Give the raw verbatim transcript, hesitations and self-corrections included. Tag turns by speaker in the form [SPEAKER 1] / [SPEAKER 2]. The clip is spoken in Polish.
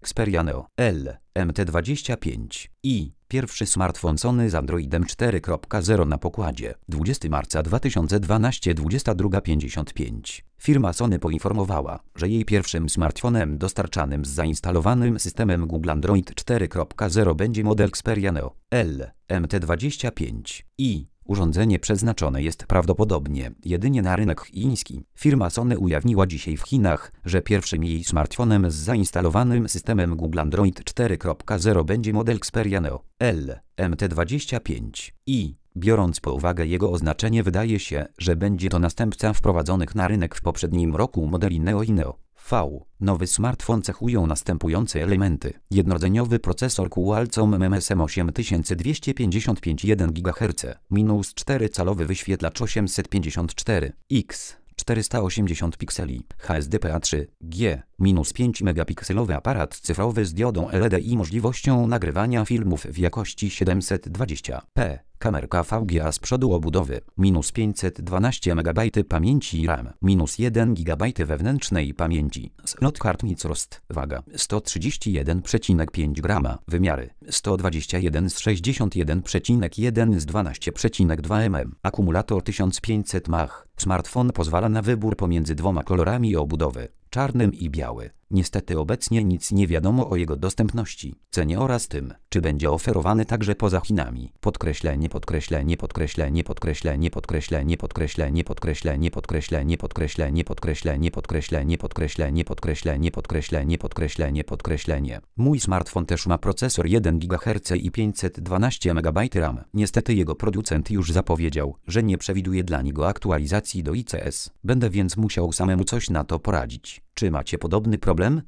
[SPEAKER 1] Xperia Neo L M T dwadzieścia pięć i pierwszy smartfon Sony z Androidem cztery kropka zero na pokładzie. dwudziestego marca dwa tysiące dwunastego, dwudziesta druga pięćdziesiąt pięć. Firma Sony poinformowała, że jej pierwszym smartfonem dostarczanym z zainstalowanym systemem Google Android cztery kropka zero będzie model Xperia Neo L M T dwadzieścia pięć i urządzenie przeznaczone jest prawdopodobnie jedynie na rynek chiński. Firma Sony ujawniła dzisiaj w Chinach, że pierwszym jej smartfonem z zainstalowanym systemem Google Android cztery kropka zero będzie model Xperia Neo L M T dwadzieścia pięć i, biorąc pod uwagę jego oznaczenie, wydaje się, że będzie to następca wprowadzonych na rynek w poprzednim roku modeli Neo i Neo V. Nowy smartfon cechują następujące elementy. Jednorodzeniowy procesor Qualcomm M S M osiem dwieście pięćdziesiąt pięć jeden gigaherców, minus czterocalowy wyświetlacz osiemset pięćdziesiąt cztery x czterysta osiemdziesiąt pikseli, H S D P A trzy G, minus pięć megapikselowy aparat cyfrowy z diodą L E D i możliwością nagrywania filmów w jakości siedemset dwadzieścia p, kamerka V G A z przodu obudowy, minus pięćset dwanaście megabajtów pamięci RAM, minus jeden gigabajt wewnętrznej pamięci, slot hard microSD, waga sto trzydzieści jeden przecinek pięć grama, wymiary sto dwadzieścia jeden z sześćdziesiąt jeden przecinek jeden z dwanaście przecinek dwa milimetra, akumulator tysiąc pięćset mAh. Smartfon pozwala na wybór pomiędzy dwoma kolorami obudowy, czarnym i biały. Niestety obecnie nic nie wiadomo o jego dostępności, cenie oraz tym, czy będzie oferowany także poza Chinami. Podkreślenie, podkreślenie, podkreślenie, podkreślenie, podkreślenie, podkreślenie, podkreślenie, podkreślenie, podkreślenie, podkreślenie, podkreślenie, podkreślenie, podkreślenie, podkreślenie, podkreślenie, podkreślenie. Mój smartfon też ma procesor jeden gigaherc i pięćset dwanaście megabajtów RAM. Niestety jego producent już zapowiedział, że nie przewiduje dla niego aktualizacji do I C S. Będę więc musiał samemu coś na to poradzić. Czy macie podobny problem?